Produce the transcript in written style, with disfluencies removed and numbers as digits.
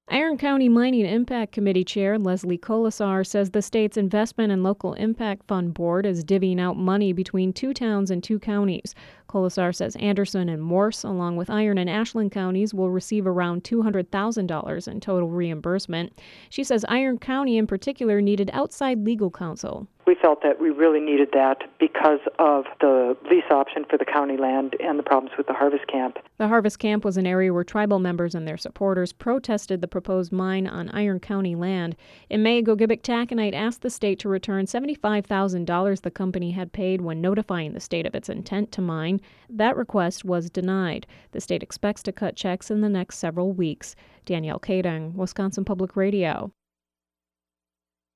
Iron County Mining Impact Committee Chair Leslie Colasar says the state's Investment and Local Impact Fund Board is divvying out money between two towns and two counties. Colasar says Anderson and Morse, along with Iron and Ashland counties, will receive around $200,000 in total reimbursement. She says Iron County in particular needed outside legal counsel. We felt that we really needed that because of the lease option for the county land and the problems with the Harvest Camp. The Harvest Camp was an area where tribal members and their supporters protested the proposed mine on Iron County land. In May, Gogebic Taconite asked the state to return $75,000 the company had paid when notifying the state of its intent to mine. That request was denied. The state expects to cut checks in the next several weeks. Danielle Kading, Wisconsin Public Radio.